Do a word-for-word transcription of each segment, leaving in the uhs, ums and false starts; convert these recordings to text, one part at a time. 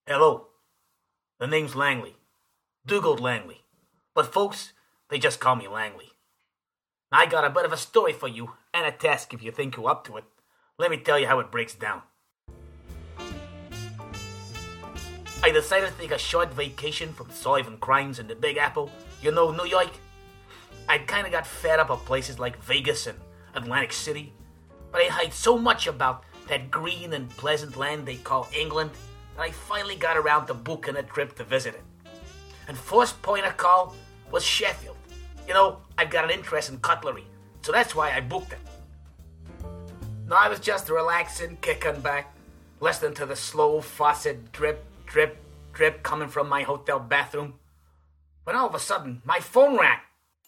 Hello. The name's Langley. Dugald Langley. But folks, they just call me Langley. I got a bit of a story for you, and a task if you think you're up to it. Let me tell you how it breaks down. I decided to take a short vacation from solving crimes in the Big Apple, you know, New York. I'd kinda got fed up of places like Vegas and Atlantic City, but I heard so much about that green and pleasant land they call England that I finally got around to booking a trip to visit it. And first point of call was Sheffield. You know, I've got an interest in cutlery, so that's why I booked it. Now I was just relaxing, kicking back, listening to the slow faucet drip, drip, drip coming from my hotel bathroom. When all of a sudden, my phone rang.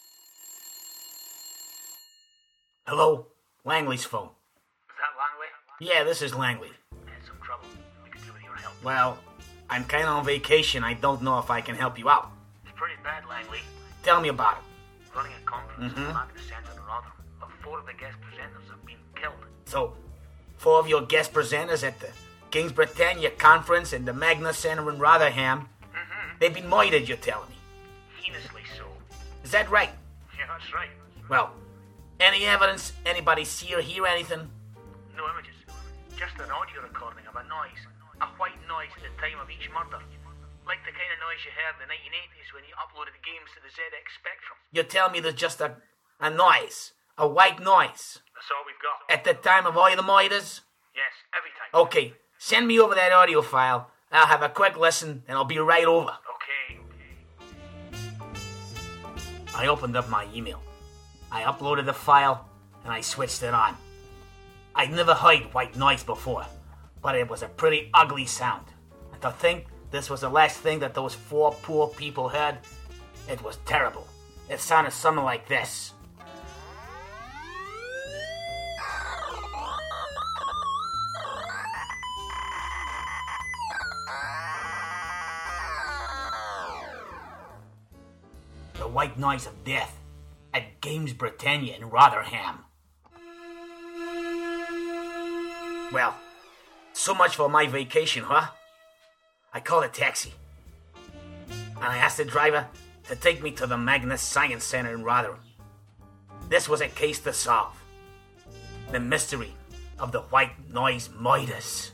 Hello, Langley's phone. Is that Langley? Yeah, this is Langley. I had some trouble. We could do with your help. Well, I'm kind of on vacation. I don't know if I can help you out. It's pretty bad, Langley. Tell me about it. Running a conference Mhm. in Magna Centre in Rotherham, but four of the guest presenters have been killed. So, four of your guest presenters at the King's Britannia conference in the Magna Centre in Rotherham, Mm-hmm. they've been murdered, you're telling me. Heinously so. Is that right? Yeah, that's right. Well, any evidence? Anybody see or hear anything? No images. Just an audio recording of a noise. A white noise at the time of each murder. Like the kind of noise you heard in the nineteen eighties when you uploaded games to the Z X Spectrum. You're telling me there's just a, a noise, a white noise, That's all we've got. at the time of all the murders? Yes, every time. Okay, send me over that audio file. I'll have a quick listen and I'll be right over. Okay. I opened up my email. I uploaded the file and I switched it on. I'd never heard white noise before, but it was a pretty ugly sound. And to think this was the last thing that those four poor people heard, it was terrible. It sounded something like this. The white noise of death at Games Britannia in Rotherham. Well, so much for my vacation, huh? I called a taxi. And I asked the driver to take me to the Magnus Science Center in Rotherham. This was a case to solve. The mystery of the white noise murders.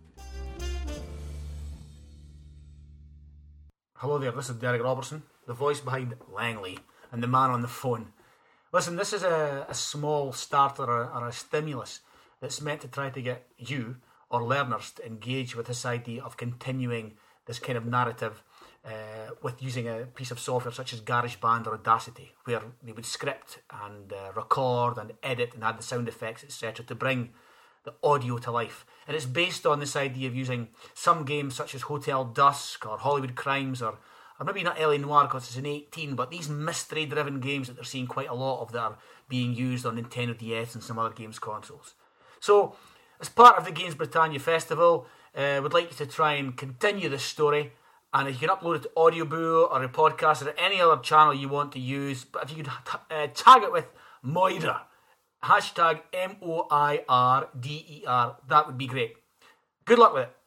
Hello there, this is Derek Robertson, the voice behind Langley, and the man on the phone. Listen, this is a, a small starter or, or a stimulus that's meant to try to get you or learners to engage with this idea of continuing this kind of narrative uh, with using a piece of software such as GarageBand or Audacity, where they would script and uh, record and edit and add the sound effects, et cetera, to bring the audio to life. And it's based on this idea of using some games such as Hotel Dusk or Hollywood Crimes or, or maybe not L A Noire because it's an eighteen, but these mystery-driven games that they're seeing quite a lot of that are being used on Nintendo D S and some other games consoles. So, as part of the Games Britannia Festival, uh, we'd like you to try and continue this story. And if you can upload it to Audioboo or a podcast or any other channel you want to use, but if you could uh, tag it with Moira, hashtag M O I R D E R, that would be great. Good luck with it.